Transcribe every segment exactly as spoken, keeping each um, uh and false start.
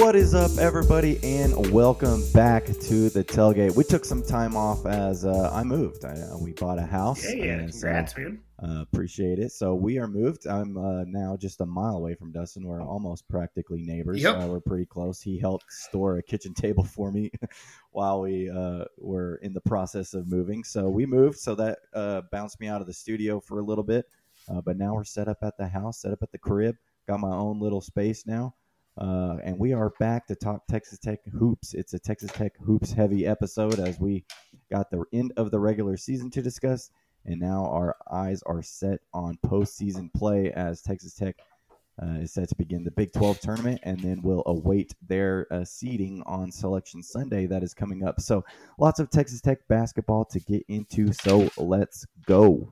What is up, everybody, and welcome back to the tailgate. We took some time off as uh, I moved. I, uh, we bought a house. Yeah, yeah. And Congrats, so, man. Uh, appreciate it. So we are moved. I'm uh, now just a mile away from Dustin. We're almost practically neighbors. Yep. Uh, we're pretty close. He helped store a kitchen table for me while we uh, were in the process of moving. So we moved. So that uh, bounced me out of the studio for a little bit. Uh, but now we're set up at the house, set up at the crib. Got my own little space now. Uh, and we are back to talk Texas Tech hoops. It's a Texas Tech hoops heavy episode as we got the end of the regular season to discuss. And now our eyes are set on postseason play as Texas Tech uh, is set to begin the Big twelve tournament, and then will await their uh, seeding on Selection Sunday that is coming up. So lots of Texas Tech basketball to get into, so let's go.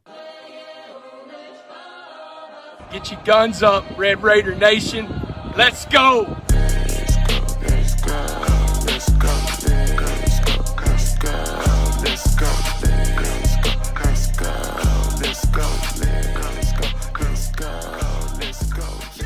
Get your guns up, Red Raider Nation. Let's go! Let's go, let's go, let's go, let's go, let's go, let's go, let's go, let's go, let's go, let's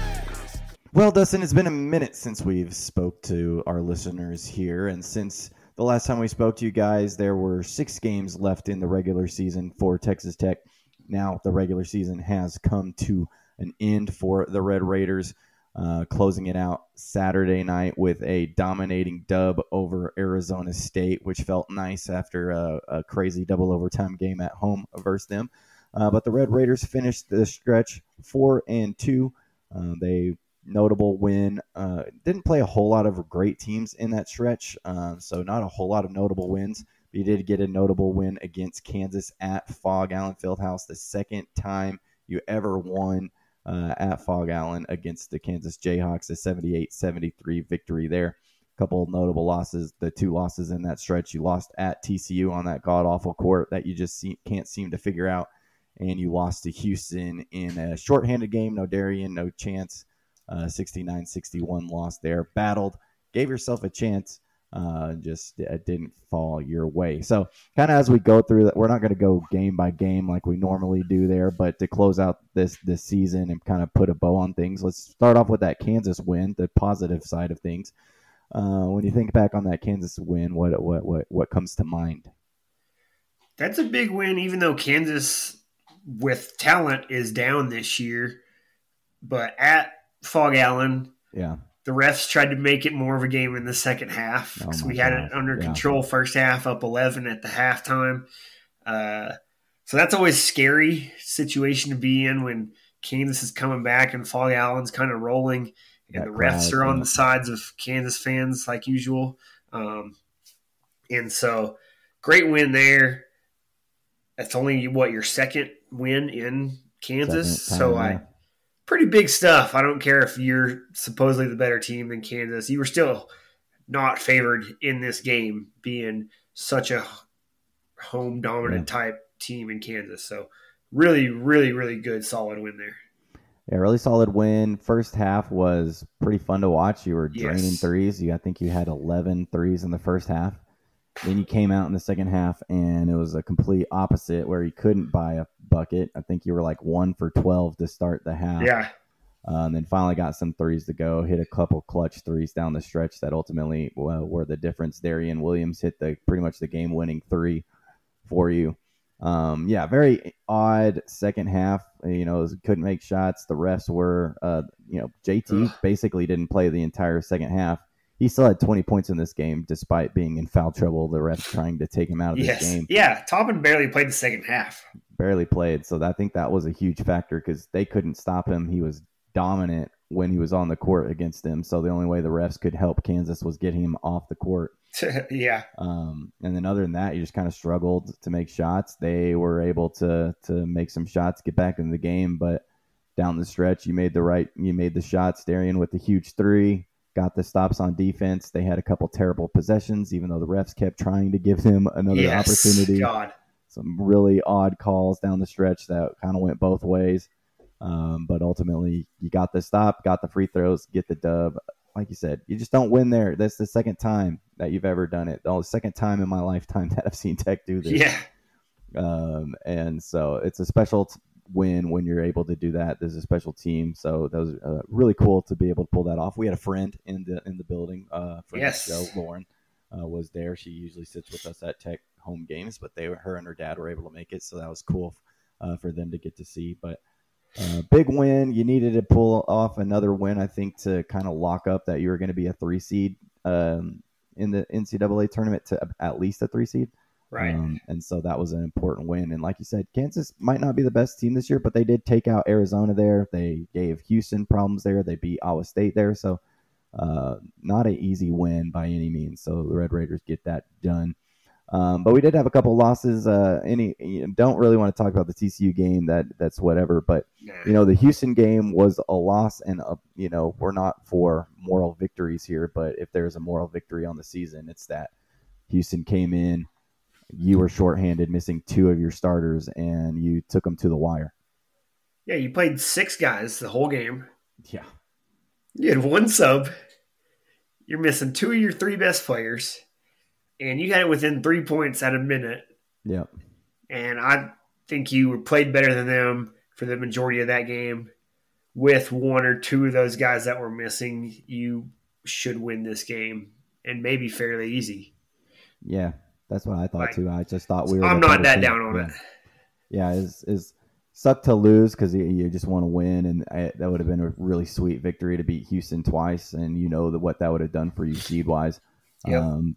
go. Well, Dustin, it's been a minute since we've spoke to our listeners here, and since the last time we spoke to you guys, there were six games left in the regular season for Texas Tech. Now the regular season has come to an end for the Red Raiders. Uh, closing it out Saturday night with a dominating dub over Arizona State, which felt nice after a, a crazy double overtime game at home versus them. Uh, but the Red Raiders finished the stretch four and two. Uh, they notable win. Uh, didn't play a whole lot of great teams in that stretch, uh, so not a whole lot of notable wins. But you did get a notable win against Kansas at Phog Allen Fieldhouse, the second time you ever won Uh, at Phog Allen against the Kansas Jayhawks, a seventy-eight seventy-three victory there. A couple of notable losses, the two losses in that stretch. You lost at T C U on that god-awful court that you just see, can't seem to figure out, and you lost to Houston in a shorthanded game, no Darian, no chance, uh, sixty-nine sixty-one loss there. Battled, gave yourself a chance, uh, just uh, didn't fall your way. So kind of as we go through that, we're not going to go game by game like we normally do there, but to close out this this season and kind of put a bow on things, let's start off with that Kansas win, the positive side of things. Uh, when you think back on that Kansas win, what what what what comes to mind? That's a big win, even though Kansas, with talent, is down this year. But at Phog Allen, Yeah. the refs tried to make it more of a game in the second half. Oh So my we had gosh, it under yeah. control first half, up eleven at the halftime. Uh, so that's always a scary situation to be in when Kansas is coming back and Phog Allen's kind of rolling, and That the refs crowd, are on yeah. the sides of Kansas fans like usual. Um, and so great win there. That's only, what, your second win in Kansas? Second so time, I yeah. pretty big stuff. I don't care if you're supposedly the better team than Kansas. You were still not favored in this game, being such a home dominant Yeah. type team in Kansas. So really, really, really good, solid win there. Yeah, really solid win. First half was pretty fun to watch. You were draining Yes. threes. You, I think you had eleven threes in the first half. Then you came out in the second half, and it was a complete opposite where you couldn't buy a bucket. I think you were like one for twelve to start the half. Yeah. Uh, and then finally got some threes to go, hit a couple clutch threes down the stretch that ultimately well, were the difference. Darian Williams hit the pretty much the game-winning three for you. Um, yeah, very odd second half. You know, couldn't make shots. The refs were, uh, you know, J T Ugh. basically didn't play the entire second half. He still had twenty points in this game despite being in foul trouble. The refs trying to take him out of Yes. this game. Yeah. Toppin barely played the second half. Barely played. So I think that was a huge factor because they couldn't stop him. He was dominant when he was on the court against them. So the only way the refs could help Kansas was getting him off the court. Yeah. Um, and then other than that, you just kind of struggled to make shots. They were able to to make some shots, get back in the game, but down the stretch, you made the right, you made the shots. Darian with the huge three, got the stops on defense. They had a couple terrible possessions, even though the refs kept trying to give them another Yes. opportunity. God. Some really odd calls down the stretch that kind of went both ways. Um, but ultimately, you got the stop, got the free throws, get the dub. Like you said, you just don't win there. That's the second time that you've ever done it. The second time in my lifetime that I've seen Tech do this. Yeah. Um, and so it's a special, win when you're able to do that. There's a special team, so that was uh, really cool to be able to pull that off. We had a friend in the in the building uh, for Yes. the show. Lauren uh, was there. She usually sits with us at Tech home games, but they were, her and her dad were able to make it, so that was cool uh, for them to get to see. But uh, big win. You needed to pull off another win, I think, to kind of lock up that you were going to be a three seed um, in the N C double A tournament to at least a three seed. Right. Um, and so that was an important win. And like you said, Kansas might not be the best team this year, but they did take out Arizona there. They gave Houston problems there. They beat Iowa State there. So uh, not an easy win by any means. So the Red Raiders get that done. Um, but we did have a couple losses. Uh, any you know, don't really want to talk about the T C U game. That that's whatever. But Nah. you know, the Houston game was a loss, and a, you know, we're not for moral victories here. But if there's a moral victory on the season, it's that Houston came in. You were shorthanded, missing two of your starters, and you took them to the wire. Yeah, you played six guys the whole game. Yeah. You had one sub. You're missing two of your three best players. And you had it within three points at a minute. Yep. And I think you were played better than them for the majority of that game. With one or two of those guys that were missing, you should win this game, and maybe fairly easy. Yeah, that's what I thought Like, too. I just thought we were. I'm the not better that team. down on yeah. it. Yeah, is is sucked to lose because you, you just want to win, and I, that would have been a really sweet victory to beat Houston twice, and you know the, what that would have done for you seed wise. Yep. Um,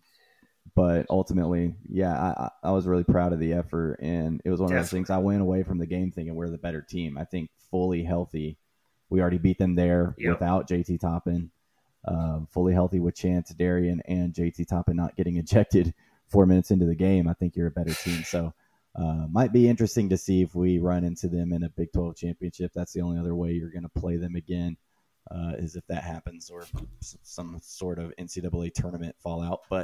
but ultimately, yeah, I, I was really proud of the effort, and it was one of those Definitely. things. I went away from the game thinking we're the better team. I think fully healthy, we already beat them there Yep. without J T Toppin. Um, fully healthy with Chance Darian and J T Toppin not getting ejected four minutes into the game. I think you're a better team. So uh, might be interesting to see if we run into them in a Big twelve championship. That's the only other way you're going to play them again, uh, is if that happens, or s- some sort of N C double A tournament fallout. But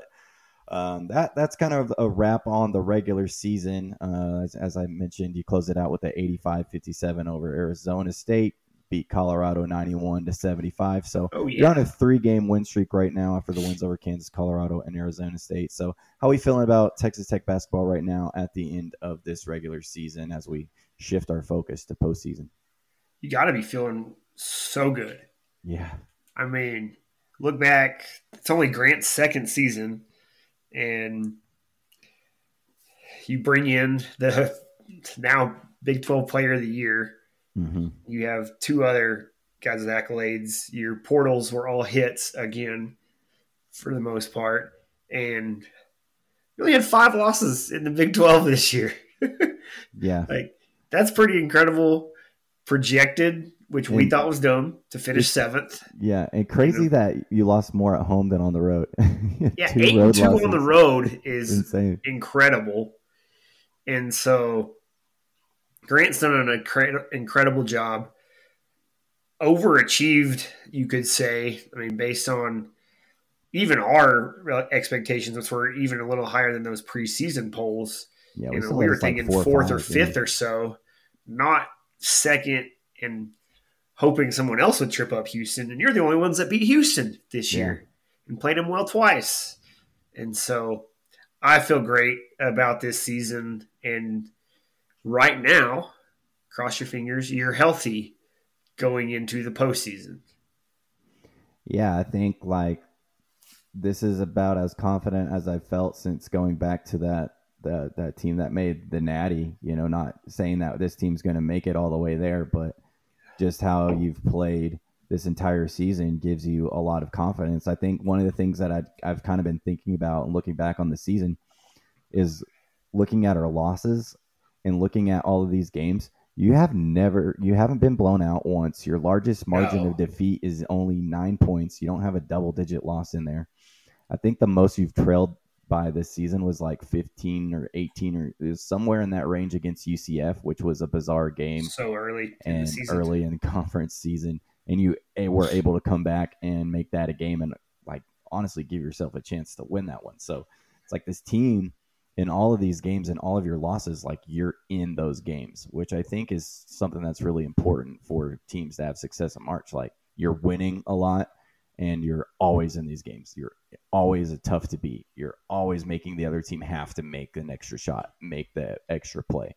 um, that that's kind of a wrap on the regular season. Uh, as, as I mentioned, you close it out with the eighty-five fifty-seven over Arizona State. Beat Colorado ninety-one to seventy-five. So Oh, you're on yeah. a three-game win streak right now after the wins over Kansas, Colorado, and Arizona State. So how are we feeling about Texas Tech basketball right now at the end of this regular season as we shift our focus to postseason? You got to be feeling so good. Yeah. I mean, look back. It's only Grant's second season, and you bring in the now Big twelve Player of the Year. Mm-hmm. You have two other guys with accolades. Your portals were all hits again, for the most part, and you only had five losses in the Big twelve this year. Yeah. Like, that's pretty incredible. Projected, which we And- thought was dumb, to finish seventh. Yeah. And crazy You know? that you lost more at home than on the road. Yeah, Two eight and road two on losses. the road is Insane. incredible. And so Grant's done an incre- incredible job. Overachieved, you could say. I mean, based on even our expectations, which were even a little higher than those preseason polls. Yeah. You know, still we had were us, like, thinking four fourth five, or fifth yeah. or so, not second, and hoping someone else would trip up Houston. And you're the only ones that beat Houston this Yeah. year and played them well twice. And so I feel great about this season. And right now, cross your fingers, you're healthy going into the postseason. Yeah, I think like this is about as confident as I've felt since going back to that the, that team that made the Natty. You know, not saying that this team's going to make it all the way there, but just how you've played this entire season gives you a lot of confidence. I think one of the things that I've, I've kind of been thinking about and looking back on the season is looking at our losses and looking at all of these games. You have never, you haven't been blown out once. Your largest margin No. of defeat is only nine points. You don't have a double digit loss in there. I think the most you've trailed by this season was like fifteen or eighteen, or it was somewhere in that range against U C F, which was a bizarre game So early in and the season. early in the conference season. And you eh, were able to come back and make that a game and like honestly give yourself a chance to win that one. So it's like this team in all of these games and all of your losses, like you're in those games, which I think is something that's really important for teams to have success in March. Like you're winning a lot and you're always in these games. You're always a tough to beat. You're always making the other team have to make an extra shot, make the extra play.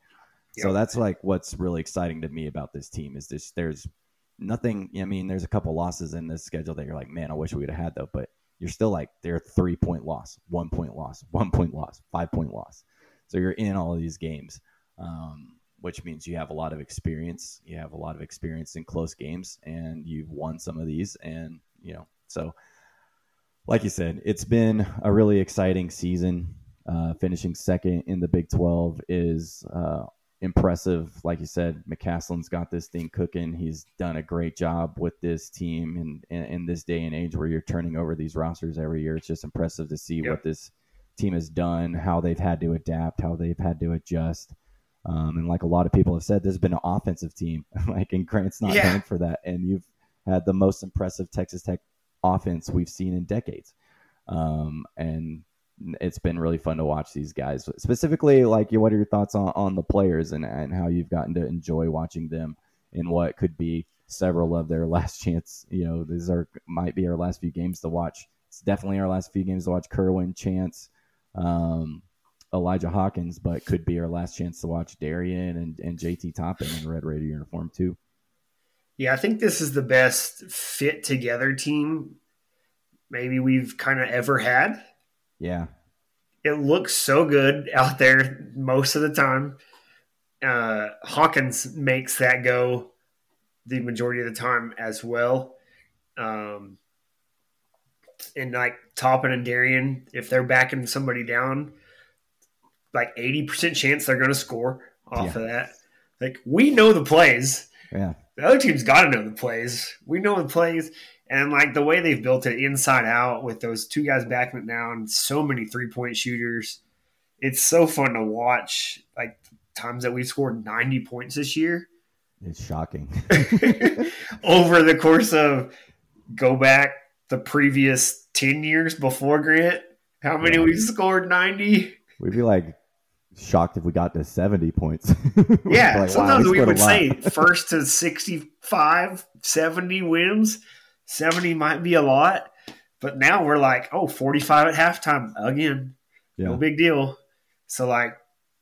So that's like what's really exciting to me about this team is this. There's nothing. I mean, there's a couple losses in this schedule that you're like, man, I wish we would have had though. But you're still like, they're three point loss, one point loss, one point loss, five point loss. So you're in all of these games, um, which means you have a lot of experience. You have a lot of experience in close games, and you've won some of these. And you know, so like you said, it's been a really exciting season. Uh, finishing second in the Big twelve is uh, impressive. Like you said, McCaslin's got this thing cooking. He's done a great job with this team. And in, in, in this day and age where you're turning over these rosters every year, it's just impressive to see Yep. what this team has done, how they've had to adapt, how they've had to adjust. Um, and like a lot of people have said, there's been an offensive team. like, and Grant's not Yeah. known for that. And you've had the most impressive Texas Tech offense we've seen in decades. Um, and it's been really fun to watch these guys. Specifically, like, what are your thoughts on, on the players and, and how you've gotten to enjoy watching them in what could be several of their last chance? You know, these are might be our last few games to watch. It's definitely our last few games to watch Kerwin, Chance, um, Elijah Hawkins, but could be our last chance to watch Darian and, and J T Toppin in a Red Raider uniform too. Yeah, I think this is the best fit together team maybe we've kind of ever had. Yeah. It looks so good out there most of the time. Uh, Hawkins makes that go the majority of the time as well. Um, and like Toppin and Darian, if they're backing somebody down, like eighty percent chance they're going to score off Yeah. of that. Like, we know the plays. Yeah. The other team's got to know the plays. We know the plays. And, like, the way they've built it inside out with those two guys backing it down, so many three-point shooters, it's so fun to watch. Like, times that we've scored ninety points this year. It's shocking. Over the course of, go back the previous ten years before Grant, how many Yeah. we've scored ninety? We'd be like shocked if we got to seventy points. Yeah, like, wow, sometimes we scored a would lot. say first to sixty-five, seventy wins. seventy might be a lot, but now we're like, oh, forty-five at halftime again. Yeah. No big deal. So, like,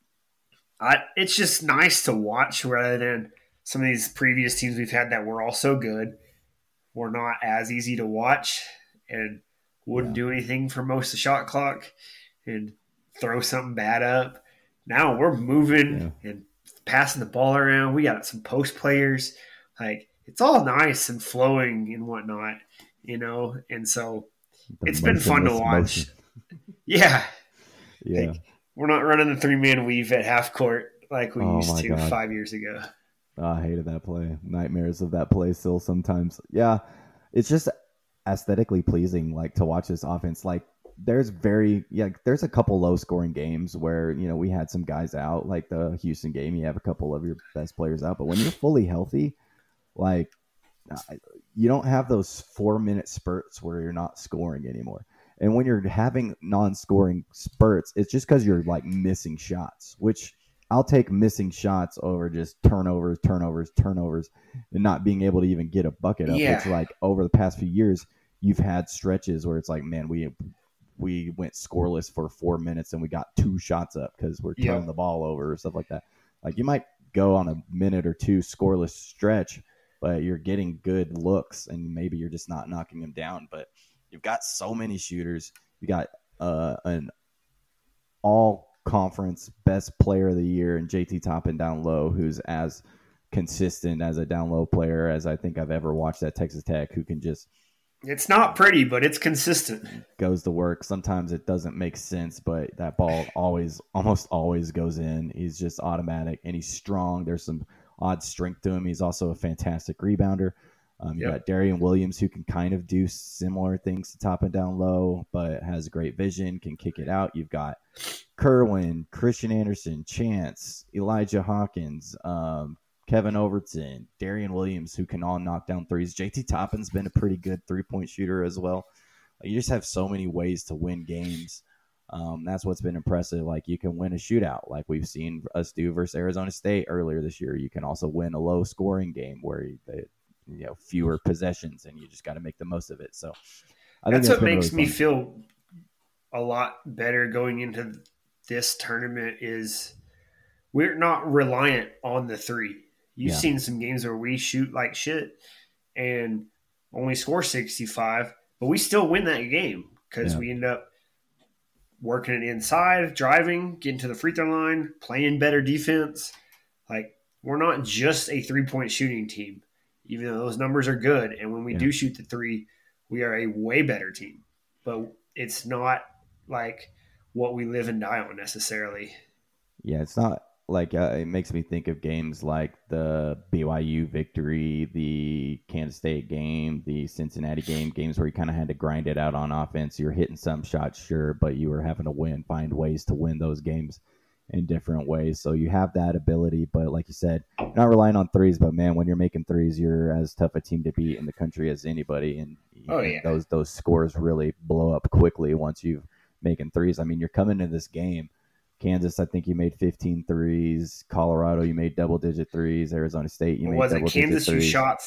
I it's just nice to watch rather than some of these previous teams we've had that were all so good. Were not as easy to watch and wouldn't Yeah. do anything for most of the shot clock and throw something bad up. Now we're moving and passing the ball around. We got some post players. Like, it's all nice and flowing and whatnot, you know? And so The it's been fun to motionless watch. motion. Yeah. Yeah. Like, we're not running the three man weave at half court like we Oh used my to God. five years ago. Oh, I hated that play. Nightmares of that play still sometimes. Yeah. It's just aesthetically pleasing, like, to watch this offense. Like, there's very, yeah, there's a couple low scoring games where, you know, we had some guys out, like the Houston game. You have a couple of your best players out, but when you're fully healthy, like, I- you don't have those four minute spurts where you're not scoring anymore. And when you're having non-scoring spurts, it's just because you're like missing shots, which I'll take missing shots over just turnovers, turnovers, turnovers, and not being able to even get a bucket up. Yeah. Which, like, over the past few years, you've had stretches where it's like, man, we we went scoreless for four minutes and we got two shots up because we're turning Yep. the ball over or stuff like that. Like, you might go on a minute or two scoreless stretch, but you're getting good looks and maybe you're just not knocking them down. But you've got so many shooters. You got uh, an all conference best player of the year and J T Toppin down low, who's as consistent as a down low player as I think I've ever watched at Texas Tech, who can just It's not pretty, but it's consistent. goes to work. Sometimes it doesn't make sense, but that ball always, almost always goes in. He's just automatic and he's strong. There's some odd strength to him. He's also a fantastic rebounder. Um, you Yep. got Darian Williams, who can kind of do similar things to top and down low, but has great vision, can kick it out. You've got Kerwin, Christian Anderson, Chance, Elijah Hawkins, um, Kevin Overton, Darian Williams, who can all knock down threes. J T Toppin's been a pretty good three-point shooter as well. Like, you just have so many ways to win games. Um, that's what's been impressive. Like, you can win a shootout, like we've seen us do versus Arizona State earlier this year. You can also win a low-scoring game where you, they, you know, fewer possessions, and you just got to make the most of it. So, I think That's it's what been makes really me fun. feel a lot better going into this tournament is we're not reliant on the three. You've Yeah. seen some games where we shoot like shit and only score sixty-five, but we still win that game because Yeah. we end up working it inside, driving, getting to the free throw line, playing better defense. Like, we're not just a three-point shooting team, even though those numbers are good. And when we Yeah. do shoot the three, we are a way better team. But it's not like what we live and die on necessarily. Yeah, it's not like uh, it makes me think of games like the B Y U victory, the Kansas State game, the Cincinnati game, games where you kind of had to grind it out on offense. You're hitting some shots, sure, but you were having to win, find ways to win those games in different ways. So you have that ability, but like you said, you're not relying on threes. But man, when you're making threes, you're as tough a team to beat in the country as anybody. And Oh, and yeah. those those scores really blow up quickly once you've making threes. I mean, you're coming into this game. Kansas, I think you made fifteen threes. Colorado, you made double-digit threes. Arizona State, you What made was it? double-digit Kansas, you threes. shot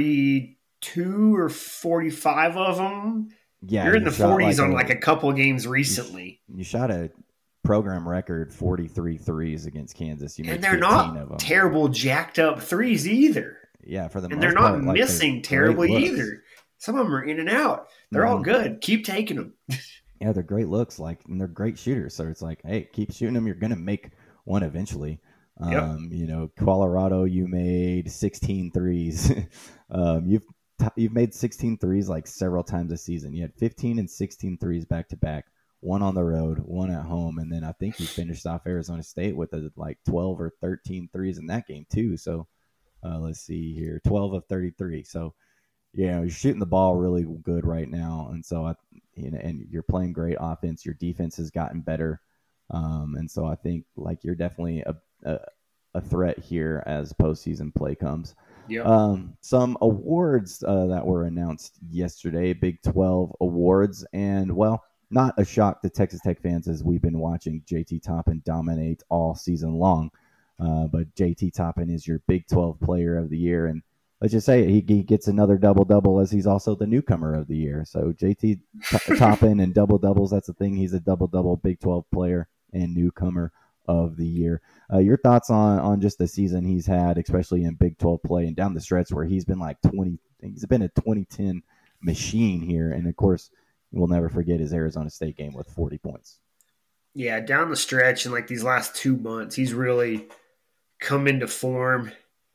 forty-two or forty-five of them. Yeah, You're in you the shot forties on a- like a couple games recently. You shot a program record forty-three threes agaast Kansas. You made And they're fifteen not of them. terrible, jacked up threes either. Yeah, for the And most they're not part, like, missing great terribly looks. either. Some of them are in and out. They're all Mhm. good. Keep taking them. Yeah, they're great looks, like, and they're great shooters. So it's like, hey, keep shooting them. You're gonna make one eventually. Yep. Um, you know, Colorado, you made sixteen threes. um, you've t- you've made sixteen threes like several times this season. You had fifteen and sixteen threes back to back. One on the road, one at home, and then I think you finished off Arizona State with a, like twelve or thirteen threes in that game too. So uh, let's see here, twelve of thirty-three. So yeah, you're shooting the ball really good right now, and so I, you know, and you're playing great offense. Your defense has gotten better, um, and so I think like you're definitely a, a a threat here as postseason play comes. Yep. Um, some awards uh, that were announced yesterday, Big twelve awards, and well, not a shock to Texas Tech fans as we've been watching J T Toppin dominate all season long. Uh, but J T Toppin is your Big twelve Player of the Year, and let's just say it, he, he gets another double double as he's also the newcomer of the year. So J T T- Toppin and double doubles, that's the thing. He's a double double Big twelve Player and newcomer of the year. Uh, your thoughts on on just the season he's had, especially in Big twelve play and down the stretch where he's been like twenty. He's been a twenty ten machine here, and of course we'll never forget his Arizona State game with forty points. Yeah, down the stretch in like these last two months, he's really come into form.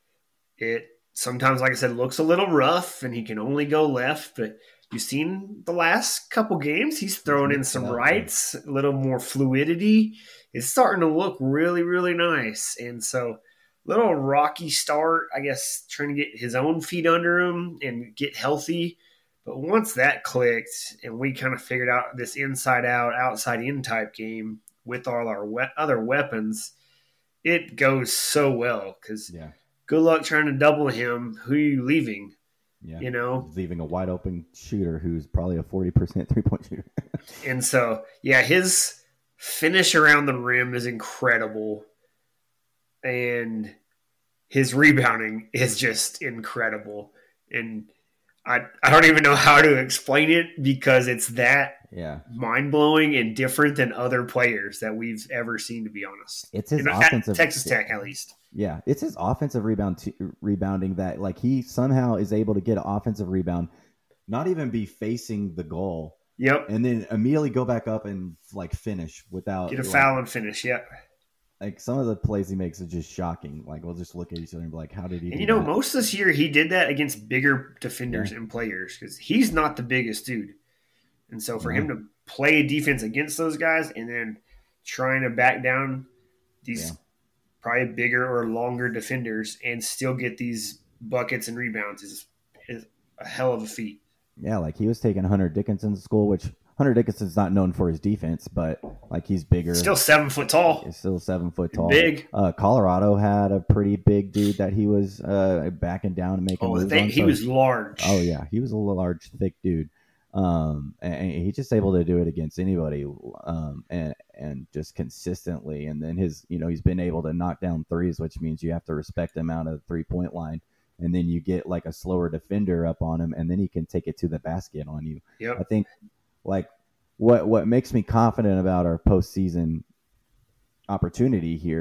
It sometimes, like I said, looks a little rough and he can only go left, but you've seen the last couple games, he's throwing in some rights, a little more fluidity. It's starting to look really, really nice. And so, little rocky start, I guess, trying to get his own feet under him and get healthy. But once that clicked and we kind of figured out this inside out, outside in type game with all our we- other weapons, it goes so well because Yeah, good luck trying to double him. Who are you leaving? yeah. You know? leaving a wide open shooter who's probably a forty percent three point shooter. And so, yeah, his finish around the rim is incredible. And his rebounding is just incredible. And I, I don't even know how to explain it because it's that Yeah, mind-blowing and different than other players that we've ever seen, to be honest. it's his You know, at offensive Texas Tech, at least. Yeah, it's his offensive rebound t- rebounding that like he somehow is able to get an offensive rebound, not even be facing the goal, Yep. and then immediately go back up and like finish without Get a like, foul and finish, yep. Like some of the plays he makes are just shocking. Like we'll just look at each other and be like, "How did he?" And do you know, that? most of this year he did that against bigger defenders Yeah. and players because he's not the biggest dude. And so for Yeah. him to play defense against those guys and then trying to back down these Yeah. probably bigger or longer defenders and still get these buckets and rebounds is, is a hell of a feat. Yeah, like he was taking Hunter Dickinson to school, which Hunter Dickinson's not known for his defense, but like he's bigger. Still seven foot tall. He's still seven foot tall. Big. Uh, Colorado had a pretty big dude that he was uh, backing down and making Oh, moves they, on. he So- was large. Oh yeah, he was a large, thick dude. Um, and, and he's just able to do it against anybody, um, and and just consistently. And then his, you know, he's been able to knock down threes, which means you have to respect him out of the three point line. And then you get like a slower defender up on him, and then he can take it to the basket on you. Yep. I think like what what makes me confident about our postseason opportunity here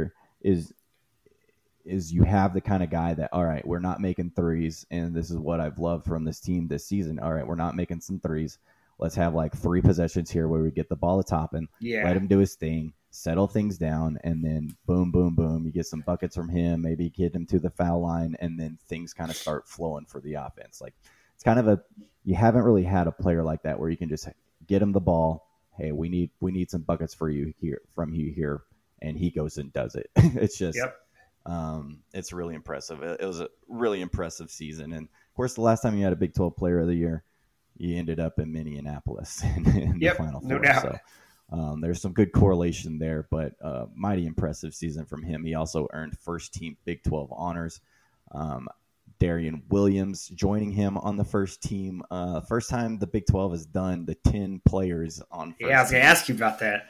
is is you have the kind of guy that, all right, we're not making threes, and this is what I've loved from this team this season. All right, we're not making some threes. Let's have like three possessions here where we get the ball to Toppin, Yeah. let him do his thing, settle things down, and then boom, boom, boom. You get some buckets from him, maybe get him to the foul line, and then things kind of start flowing for the offense. Like it's kind of a you haven't really had a player like that where you can just get him the ball. Hey, we need we need some buckets for you here from you here, and he goes and does it. It's just. Yep. Um, it's really impressive. It, it was a really impressive season. And of course, the last time you had a Big twelve player of the year, you ended up in Minneapolis in, in Yep, the Final Four. no doubt. So um, there's some good correlation there, but uh, mighty impressive season from him. He also earned first team Big twelve honors. Um, Darian Williams joining him on the first team. Uh, first time the Big twelve has done the ten players on first Yeah, I was going team. to ask you about that.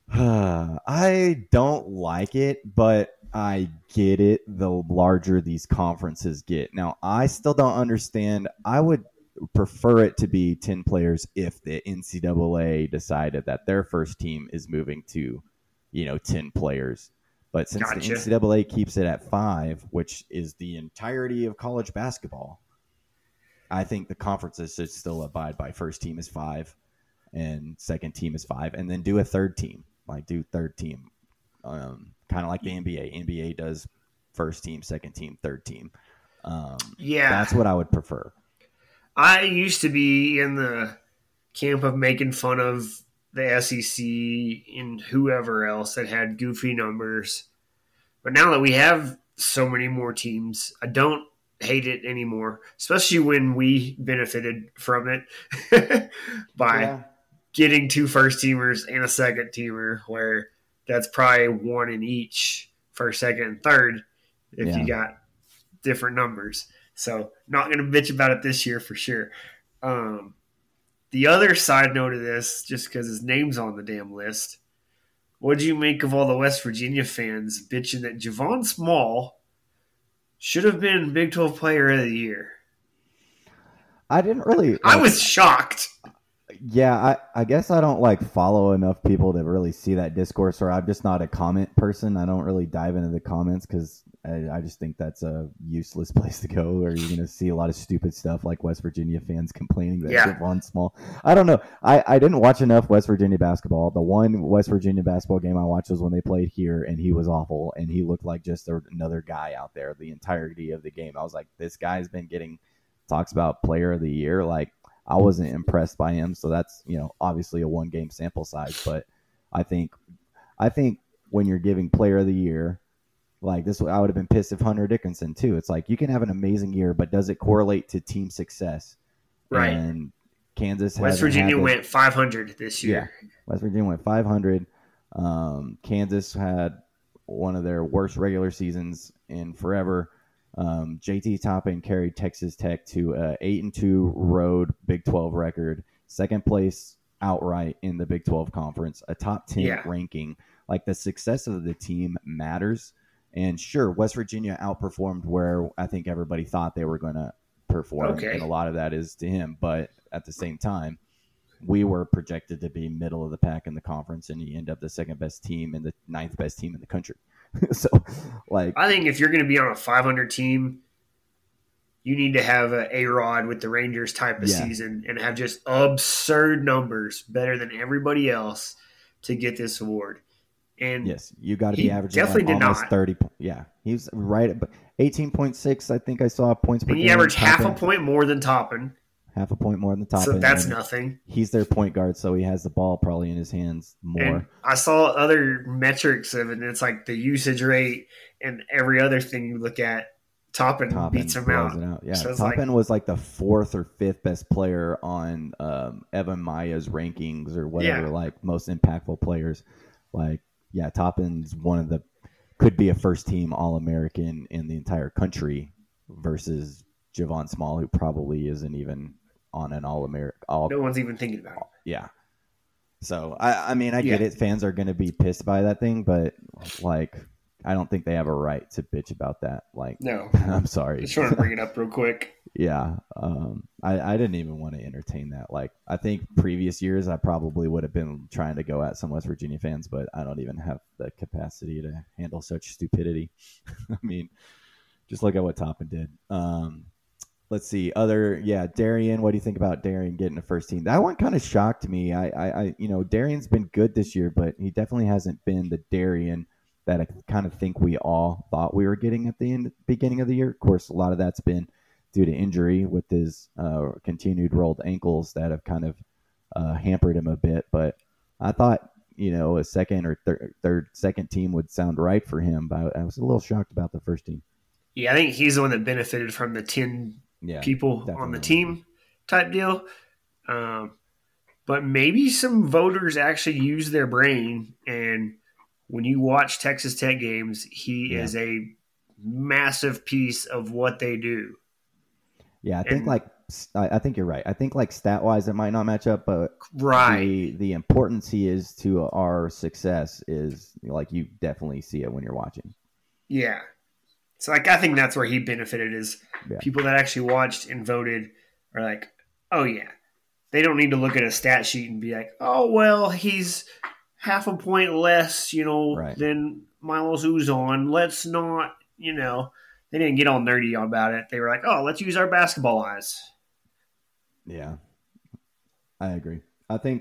I don't like it, but I get it the larger these conferences get. Now, I still don't understand. I would prefer it to be ten players if the N C double A decided that their first team is moving to, you know, ten players. But since Gotcha. the N C double A keeps it at five, which is the entirety of college basketball, I think the conferences should still abide by first team is five and second team is five, and then do a third team. Like do third team, um, kind of like the N B A. N B A does first team, second team, third team. Um, Yeah. that's what I would prefer. I used to be in the camp of making fun of the S E C and whoever else that had goofy numbers. But now that we have so many more teams, I don't hate it anymore, especially when we benefited from it by Yeah. getting two first teamers and a second teamer, where that's probably one in each first, second, and third if Yeah. you got different numbers. So not going to bitch about it this year for sure. Um, the other side note of this, just because his name's on the damn list, what do you make of all the West Virginia fans bitching that Javon Small should have been Big twelve Player of the Year? I didn't really. I like, was shocked. Yeah, I, I guess I don't like follow enough people to really see that discourse, or I'm just not a comment person. I don't really dive into the comments because I, I just think that's a useless place to go, or you're going to see a lot of stupid stuff like West Virginia fans complaining that Yeah. Javon Small. I don't know. I, I didn't watch enough West Virginia basketball. The one West Virginia basketball game I watched was when they played here, and he was awful, and he looked like just a, another guy out there the entirety of the game. I was like, this guy's been getting talks about player of the year. Like, I wasn't impressed by him, so that's, you know, obviously a one game sample size. But I think, I think when you're giving player of the year, like this, I would have been pissed if Hunter Dickinson too. It's like you can have an amazing year, but does it correlate to team success? Right. And Kansas, West hasn't Virginia had the- went five hundred this year. West Virginia went five hundred. Um, Kansas had one of their worst regular seasons in forever. Um, J T Toppin carried Texas Tech to a eight and two road Big twelve record, second place outright in the Big twelve conference, a top ten Yeah. ranking. Like, the success of the team matters. And sure, West Virginia outperformed where I think everybody thought they were going to perform, Okay. and a lot of that is to him. But at the same time, we were projected to be middle of the pack in the conference, and you end up the second best team and the ninth best team in the country. So, like, I think if you're going to be on a five hundred team, you need to have a A-Rod with the Rangers type of Yeah. season and have just absurd numbers, better than everybody else, to get this award. And yes, you got to He be averaging definitely like did almost not. thirty. po- Yeah, he's right at eighteen point six. I think I saw points per and he game. averaged half a Toppin- point more than Toppin, half a point more than the top. so end, that's and nothing. He's their point guard, so he has the ball probably in his hands more. And I saw other metrics of it, and it's like the usage rate and every other thing you look at, Toppin Top beats end him blows out. it out. Yeah, So it's top like- end was like the fourth or fifth best player on um, Evan Maya's rankings or whatever, Yeah. like most impactful players. Like, yeah, top end's one of the could be a first team All American in the entire country versus Javon Small, who probably isn't even on an All American. All No one's even thinking about it. yeah. So I, I mean, I get Yeah. it. Fans are going to be pissed by that thing, but like, I don't think they have a right to bitch about that. Like, No. I'm sorry. Just trying to bring it up real quick. Yeah, um, I, I didn't even want to entertain that. Like, I think previous years I probably would have been trying to go at some West Virginia fans, but I don't even have the capacity to handle such stupidity. I mean, just look at what Toppin did. Um, let's see, other yeah, Darian. What do you think about Darian getting a first team? That one kind of shocked me. I, I, I, you know, Darian's been good this year, but he definitely hasn't been the Darian that I kind of think we all thought we were getting at the end, beginning of the year. Of course, a lot of that's been due to injury with his uh, continued rolled ankles that have kind of uh, hampered him a bit. But I thought, you know, a second or thir- third, second team would sound right for him. But I was a little shocked about the first team. Yeah, I think he's the one that benefited from the ten Yeah, people definitely. on the team type deal. Um, but maybe some voters actually use their brain. And when you watch Texas Tech games, he Yeah. is a massive piece of what they do. Yeah, I think And- like I I think you're right. I think like stat wise, it might not match up, but Right. the the importance he is to our success is like you definitely see it when you're watching. Yeah. So like I think that's where he benefited is Yeah. people that actually watched and voted are like, oh yeah. They don't need to look at a stat sheet and be like, oh well, he's half a point less, you know, Right. than Milos Uzon. Let's not, you know, they didn't get all nerdy about it. They were like, oh, let's use our basketball eyes. Yeah, I agree. I think,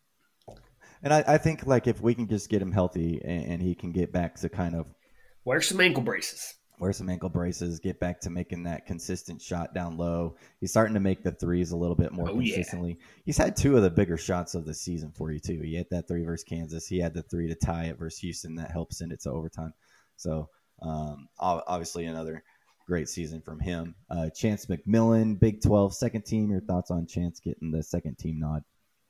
and I, I think like if we can just get him healthy and, and he can get back to kind of Wear some ankle braces. wear some ankle braces, get back to making that consistent shot down low. He's starting to make the threes a little bit more Oh, yeah. consistently. He's had two of the bigger shots of the season for you too. He had that three versus Kansas. He had the three to tie it versus Houston that helped send it to overtime. So um, ob- obviously another great season from him. Uh, Chance McMillan, Big twelve, second team. Your thoughts on Chance getting the second team nod?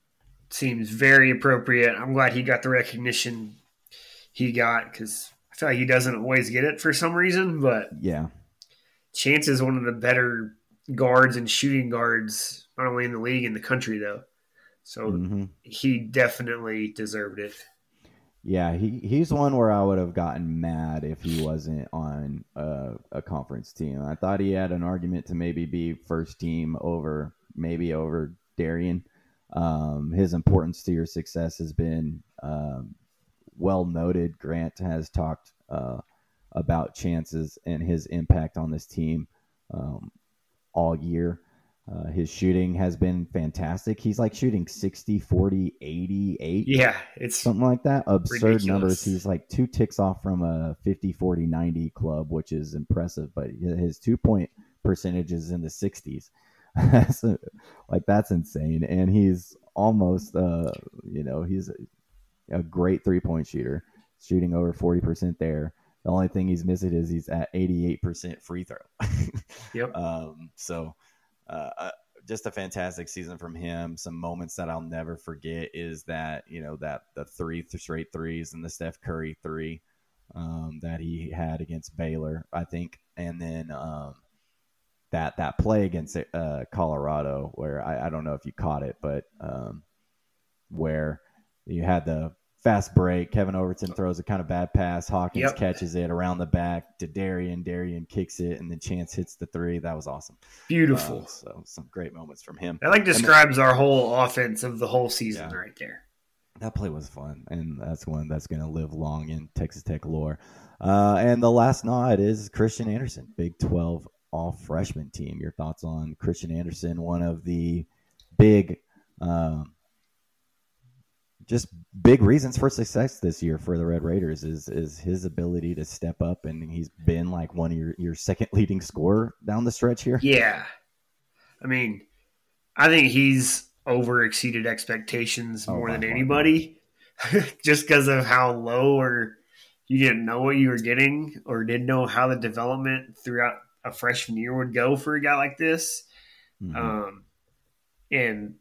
Seems very appropriate. I'm glad he got the recognition he got because I feel like he doesn't always get it for some reason, but Yeah. Chance is one of the better guards and shooting guards, not only in the league, in the country, though. So Mhm. he definitely deserved it. Yeah, he, he's one where I would have gotten mad if he wasn't on a, a conference team. I thought he had an argument to maybe be first team over, maybe over Darian. Um, his importance to your success has been um, well noted. Grant has talked uh, about Chances and his impact on this team um, all year. Uh, his shooting has been fantastic. He's like shooting sixty, forty, eighty, eight. Yeah, it's Something like that. Absurd ridiculous. numbers. He's like two ticks off from a fifty, forty, ninety club, which is impressive. But his two point percentage is in the sixties. So, like, that's insane. And he's almost, uh, you know, he's a, a great three point shooter, shooting over forty percent there. The only thing he's missing is he's at eighty-eight percent free throw. Yep. Um, so, uh, uh, just a fantastic season from him. Some moments that I'll never forget is that, you know, that the three straight threes and the Steph Curry three um, that he had against Baylor, I think. And then um, that that play against uh, Colorado where I, I don't know if you caught it, but um, where you had the fast break. Kevin Overton throws a kind of bad pass. Hawkins Yep. catches it around the back to Darian. Darian kicks it, and then Chance hits the three. That was awesome. Beautiful. Uh, so some great moments from him. That like And then- describes our whole offense of the whole season Yeah. right there. That play was fun, and that's one that's going to live long in Texas Tech lore. Uh, and the last nod is Christian Anderson, Big twelve all-freshman team. Your thoughts on Christian Anderson, one of the big, um, just big reasons for success this year for the Red Raiders is is his ability to step up, and he's been like one of your, your second leading scorer down the stretch here. Yeah. I mean, I think he's over exceeded expectations Oh, more by than far. anybody just because of how low or you didn't know what you were getting or didn't know how the development throughout a freshman year would go for a guy like this. Mhm. Um, and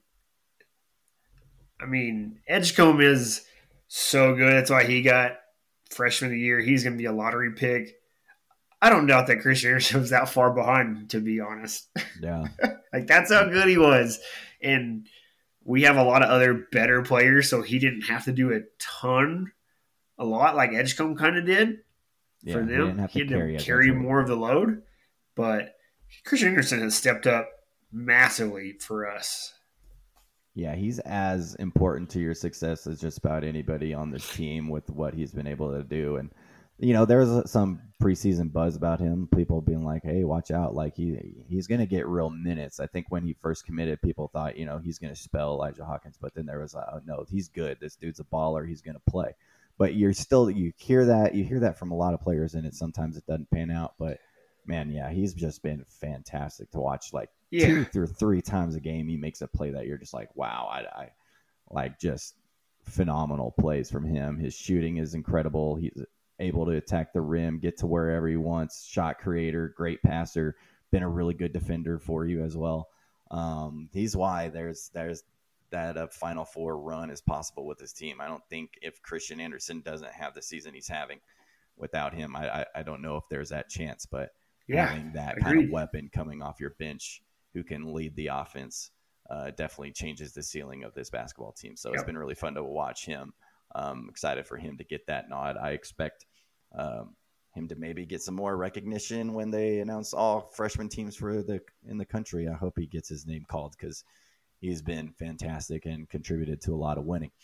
I mean, Edgecombe is so good. That's why he got freshman of the year. He's going to be a lottery pick. I don't doubt that Christian Anderson was that far behind, to be honest. Yeah. Like, that's how good he was. And we have a lot of other better players, so he didn't have to do a ton, a lot like Edgecombe kind of did Yeah, for he didn't them. have He to had to carry carry, as much weight. more of the load, but Christian Anderson has stepped up massively for us. Yeah, he's as important to your success as just about anybody on this team with what he's been able to do. And, you know, there was some preseason buzz about him, people being like, hey, watch out. Like, he he's going to get real minutes. I think when he first committed, people thought, you know, he's going to spell Elijah Hawkins. But then there was, uh, no, he's good. This dude's a baller. He's going to play. But you're still, you hear that, you hear that from a lot of players, and it sometimes it doesn't pan out. But, man, yeah, he's just been fantastic to watch. Like, yeah. two through three times a game, he makes a play that you're just like, wow, I, I like just phenomenal plays from him. His shooting is incredible. He's able to attack the rim, get to wherever he wants. Shot creator, great passer, been a really good defender for you as well. Um, he's why there's there's that a Final Four run is possible with this team. I don't think if Christian Anderson doesn't have the season he's having, without him, I I, I don't know if there's that chance. But yeah, having that agreed. kind of weapon coming off your bench who can lead the offense uh, definitely changes the ceiling of this basketball team. So yep. It's been really fun to watch him. Um, excited for him to get that nod. I expect um, him to maybe get some more recognition when they announce all freshman teams for the in the country. I hope he gets his name called because he's been fantastic and contributed to a lot of winning.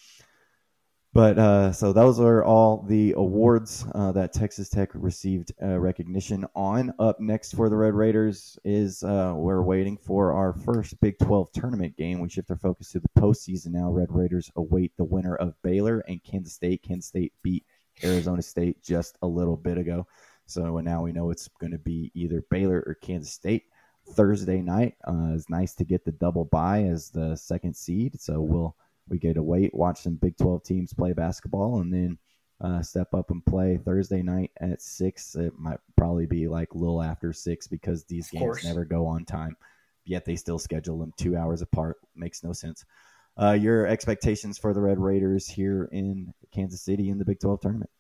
But uh, so those are all the awards uh, that Texas Tech received uh, recognition on. Up next for the Red Raiders is uh, we're waiting for our first Big twelve tournament game. We shift our focus to the postseason now. Red Raiders await the winner of Baylor and Kansas State. Kansas State beat Arizona State just a little bit ago. So now we know it's going to be either Baylor or Kansas State Thursday night. Uh, it's nice to get the double bye as the second seed. So we'll We get to wait, watch some Big twelve teams play basketball, and then uh, step up and play Thursday night at six. It might probably be like a little after six because these of games course. never go on time, yet they still schedule them two hours apart. Makes no sense. Uh, your expectations for the Red Raiders here in Kansas City in the Big twelve tournament?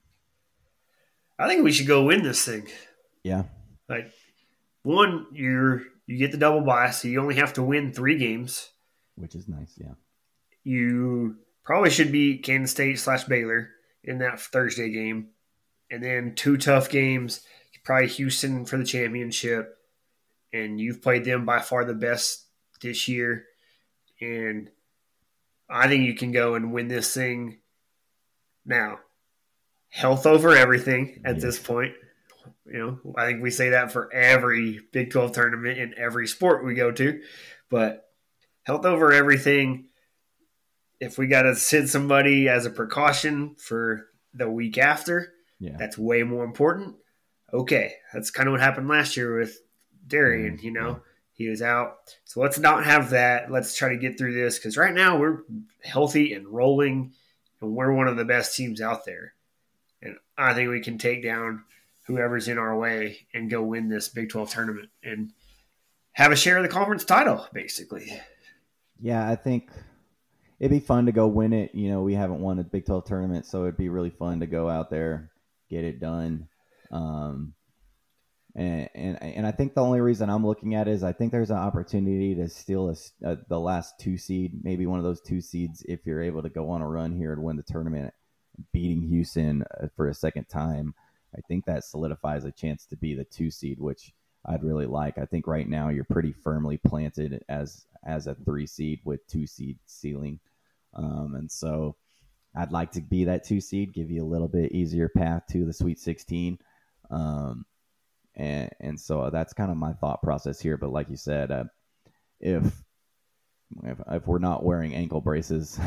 I think we should go win this thing. Yeah. Like, one, you're you get the double bye, so you only have to win three games. Which is nice, yeah. You probably should beat Kansas State slash Baylor in that Thursday game. And then two tough games, probably Houston for the championship. And you've played them by far the best this year. And I think you can go and win this thing. Now, health over everything at yes. this point. You know, I think we say that for every Big twelve tournament in every sport we go to. But health over everything. If we got to sit somebody as a precaution for the week after, yeah. that's way more important. Okay, that's kind of what happened last year with Darian, mm-hmm. you know. Yeah. He was out. So let's not have that. Let's try to get through this because right now we're healthy and rolling, and we're one of the best teams out there. And I think we can take down whoever's in our way and go win this Big twelve tournament and have a share of the conference title, basically. Yeah, I think – it'd be fun to go win it. You know, we haven't won a Big twelve tournament, so it'd be really fun to go out there, get it done. Um, and, and and I think the only reason I'm looking at it is I think there's an opportunity to steal a, a, the last two seed, maybe one of those two seeds, if you're able to go on a run here and win the tournament, beating Houston for a second time. I think that solidifies a chance to be the two seed, which I'd really like. I think right now you're pretty firmly planted as as a three seed with two seed ceiling. Um, and so I'd like to be that two seed, give you a little bit easier path to the Sweet sixteen. Um, and, and so that's kind of my thought process here. But like you said, uh, if, if, if we're not wearing ankle braces,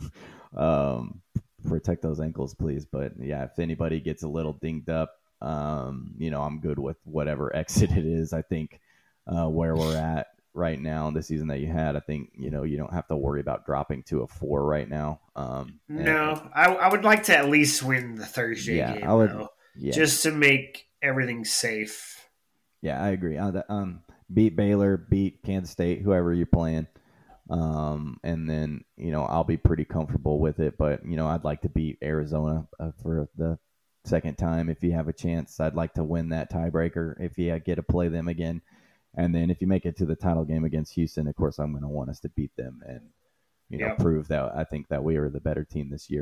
um, protect those ankles, please. But yeah, if anybody gets a little dinged up, um, you know, I'm good with whatever exit it is. I think uh, where we're at right now in the season that you had, I think, you know, you don't have to worry about dropping to a four right now. Um, no, and, I, I would like to at least win the Thursday yeah, game, I would, though, yeah. just to make everything safe. Yeah, I agree. Uh, um, beat Baylor, beat Kansas State, whoever you're playing. Um, and then, you know, I'll be pretty comfortable with it, but, you know, I'd like to beat Arizona uh, for the second time if you have a chance. I'd like to win that tiebreaker if you get to play them again. And then if you make it to the title game against Houston, of course, I'm going to want us to beat them and, you know, yep. prove that I think that we are the better team this year.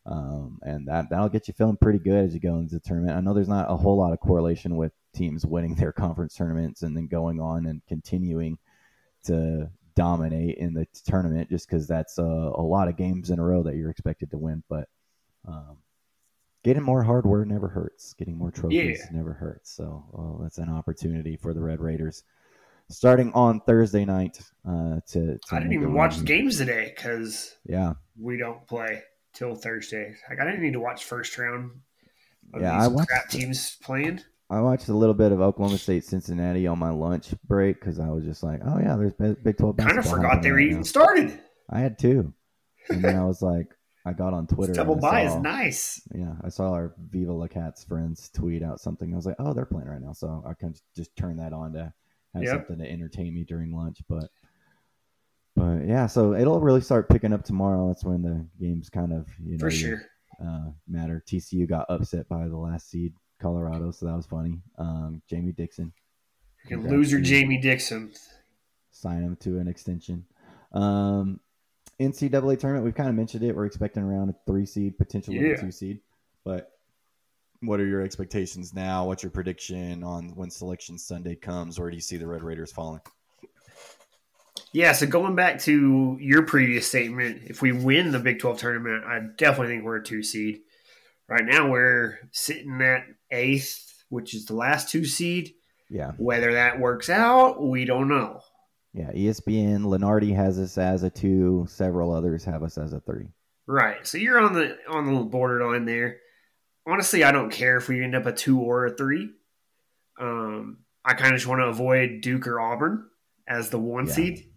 Um, and that, that'll get you feeling pretty good as you go into the tournament. I know there's not a whole lot of correlation with teams winning their conference tournaments and then going on and continuing to dominate in the tournament, just because that's a, a lot of games in a row that you're expected to win. But um, getting more hardware never hurts. Getting more trophies Yeah. never hurts. So well, that's an opportunity for the Red Raiders. Starting on Thursday night. Uh, to, to I didn't make a even run. watch the games today because Yeah. we don't play till Thursday. Like I didn't need to watch first round of Yeah, these I watched crap the- teams playing. I watched a little bit of Oklahoma State Cincinnati on my lunch break because I was just like, oh, yeah, there's Big Big twelve basketball. Kind of forgot happening they were right even now. started. I had two. And then I was like, I got on Twitter. Double and I buy is saw- nice. Yeah, I saw our Viva La Cats friends tweet out something. I was like, oh, they're playing right now. So I can just turn that on to have Yep. something to entertain me during lunch. But, but yeah, so it'll really start picking up tomorrow. That's when the games kind of, you know, For you- sure. uh, matter. T C U got upset by the last seed, Colorado, so that was funny. Um, Jamie Dixon. You can Congrats loser to- Jamie Dixon. Sign him to an extension. Um, N C double A tournament, we've kind of mentioned it. We're expecting around a three seed, potentially Yeah. a two seed. But what are your expectations now? What's your prediction on when Selection Sunday comes? Where do you see the Red Raiders falling? Yeah, so going back to your previous statement, if we win the Big twelve tournament, I definitely think we're a two seed. Right now, we're sitting at eighth, which is the last two seed. Yeah. Whether that works out, we don't know. Yeah. E S P N, Lenardi has us as a two. Several others have us as a three. Right. So you're on the on the borderline there. Honestly, I don't care if we end up a two or a three. Um, I kind of just want to avoid Duke or Auburn as the one Yeah. seed.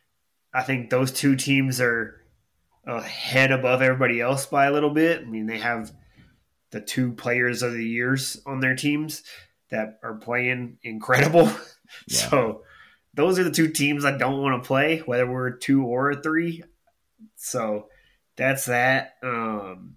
I think those two teams are a head above everybody else by a little bit. I mean, they have the two players of the years on their teams that are playing incredible. Yeah. So those are the two teams I don't want to play, whether we're a two or a three. So that's that. Um,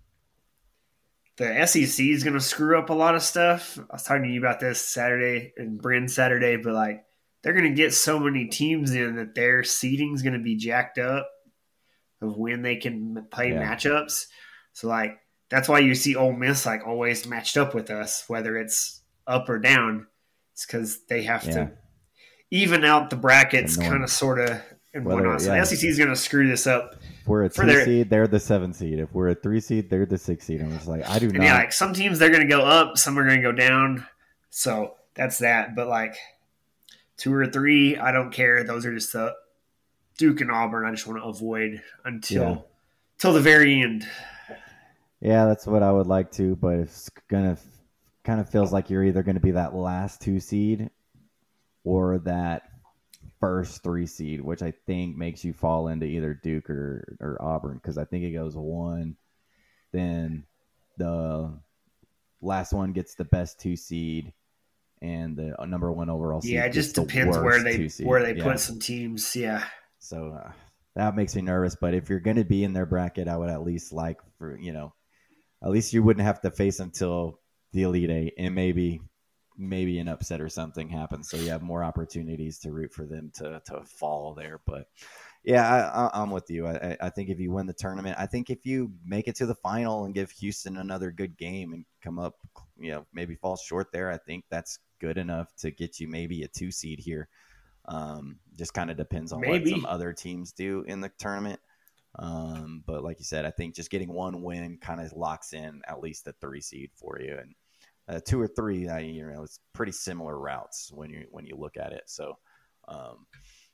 the S E C is going to screw up a lot of stuff. I was talking to you about this Saturday and Bryn Saturday, but like they're going to get so many teams in that their seeding is going to be jacked up of when they can play Yeah. matchups. So like that's why you see Ole Miss like always matched up with us, whether it's up or down. It's because they have Yeah. to even out the brackets, Annoying. kind of, sort of, and Whether- whatnot. So yeah. the S E C is going to screw this up. If we're a For two their- seed, they're the seven seed. If we're a three seed, they're the six seed. I'm just like, I do And not. yeah, like some teams they're going to go up, some are going to go down. So that's that. But like two or three, I don't care. Those are just the Duke and Auburn. I just want to avoid until Yeah. till the very end. Yeah, that's what I would like to, but it's gonna kind of feels like you're either going to be that last two seed or that first three seed, which I think makes you fall into either Duke or, or Auburn, because I think it goes one, then the last one gets the best two seed, and the number one overall seed. Yeah, it gets just the depends where worst they two seed. where they Yeah. put some teams. Yeah. So uh, that makes me nervous. But if you're going to be in their bracket, I would at least like for you know, at least you wouldn't have to face them till the Elite Eight, and maybe maybe an upset or something happens. So you have more opportunities to root for them to to fall there. But yeah, I, I, I'm with you. I, I think if you win the tournament, I think if you make it to the final and give Houston another good game and come up, you know, maybe fall short there, I think that's good enough to get you maybe a two seed here. Um, just kind of depends on Maybe. what some other teams do in the tournament. Um, but like you said, I think just getting one win kind of locks in at least a three seed for you, and uh, two or three, I, you know, it's pretty similar routes when you when you look at it. So, um,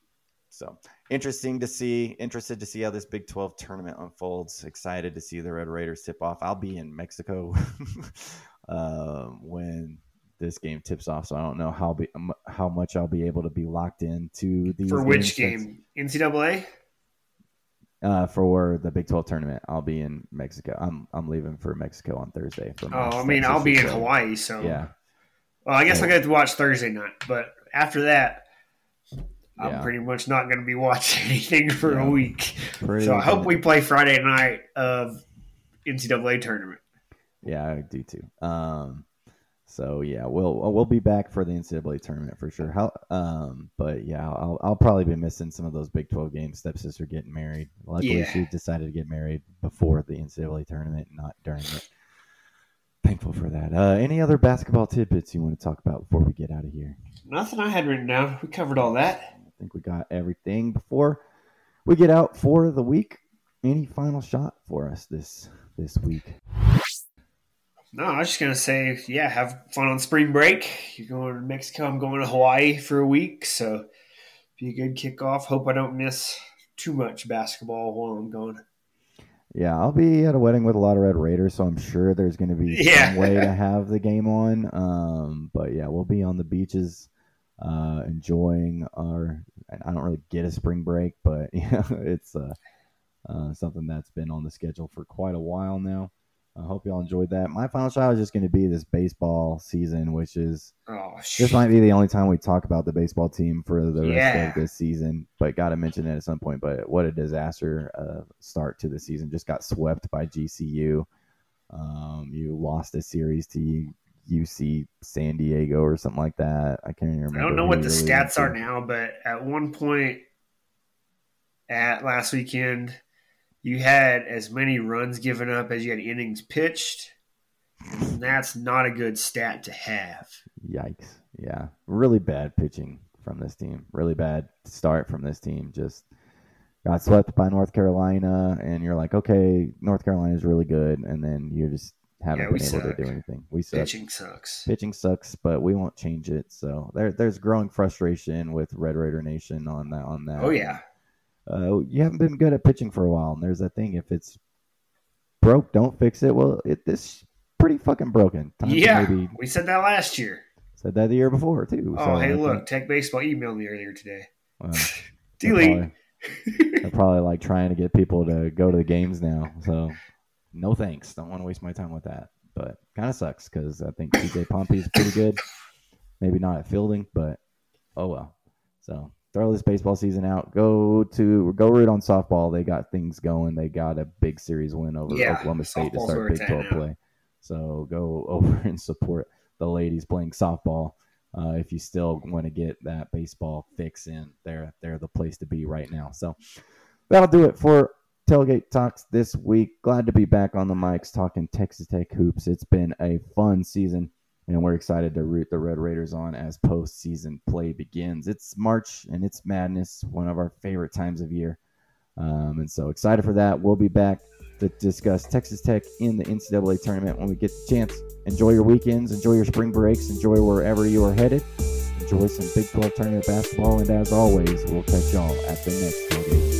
so interesting to see. Interested to see how this Big twelve tournament unfolds. Excited to see the Red Raiders tip off. I'll be in Mexico um, when this game tips off, so I don't know how be um, how much I'll be able to be locked into these For which games. game? N C double A? Uh, for the Big twelve tournament, I'll be in Mexico. I'm I'm leaving for Mexico on Thursday. For my Oh, I mean, step I'll be in sister, so- Hawaii, so Yeah, Well, I guess Yeah. I get to watch Thursday night, but after that, I'm Yeah. pretty much not going to be watching anything for Yeah. a week. Pretty So I hope much. we play Friday night of N C double A tournament. Yeah, I do too. Um, So yeah, we'll we'll be back for the N C double A tournament for sure. How um, but yeah, I'll I'll probably be missing some of those Big twelve games. Stepsister getting married. Luckily, Yeah. she decided to get married before the N C double A tournament, not during it. Thankful for that. Uh, any other basketball tidbits you want to talk about before we get out of here? Nothing I had written down. We covered all that. I think we got everything before we get out for the week. Any final shot for us this this week? No, I was just gonna say, yeah, have fun on spring break. You're going to Mexico. I'm going to Hawaii for a week, so be a good kickoff. Hope I don't miss too much basketball while I'm going. Yeah, I'll be at a wedding with a lot of Red Raiders, so I'm sure there's going to be Yeah. some way to have the game on. Um, but yeah, we'll be on the beaches, uh, enjoying our. I don't really get a spring break, but yeah, it's uh, uh, something that's been on the schedule for quite a while now. I hope y'all enjoyed that. My final shot is just going to be this baseball season, which is Oh, this shit. might be the only time we talk about the baseball team for the rest Yeah. of this season. But got to mention it at some point. But what a disaster uh, start to the season! Just got swept by G C U. Um, you lost a series to U C San Diego or something like that. I can't even remember. I don't know who what you the really stats went are to. now, but at one point at last weekend, you had as many runs given up as you had innings pitched. And that's not a good stat to have. Yikes! Yeah, really bad pitching from this team. Really bad start from this team. Just got swept by North Carolina, and you're like, okay, North Carolina is really good, and then you just haven't Yeah, we been able suck. to do anything. We suck. Pitching sucks. Pitching sucks, but we won't change it. So there, there's growing frustration with Red Raider Nation on that. On that. Oh, yeah. Uh, you haven't been good at pitching for a while, and there's that thing. If it's broke, don't fix it. Well, it this pretty fucking broken. Time to Yeah, maybe we said that last year. said that the year before too. Oh, So I hey, think- look, Tech Baseball emailed me earlier today. well, they're Delete. probably, they're probably like trying to get people to go to the games now. So no thanks. Don't want to waste my time with that. But kind of sucks because I think T J Pompey's pretty good. Maybe not at fielding, but oh well. So throw this baseball season out. Go to go root on softball. They got things going. They got a big series win over Yeah, Oklahoma State to softball's where start it's Big at twelve now. play. So go over and support the ladies playing softball. Uh, if you still want to get that baseball fix in, they're they're the place to be right now. So that'll do it for Tailgate Talks this week. Glad to be back on the mics talking Texas Tech hoops. It's been a fun season, and we're excited to root the Red Raiders on as postseason play begins. It's March, and it's madness, one of our favorite times of year. Um, and so excited for that. We'll be back to discuss Texas Tech in the N C double A tournament when we get the chance. Enjoy your weekends. Enjoy your spring breaks. Enjoy wherever you are headed. Enjoy some Big twelve tournament basketball. And as always, we'll catch y'all at the next tailgate.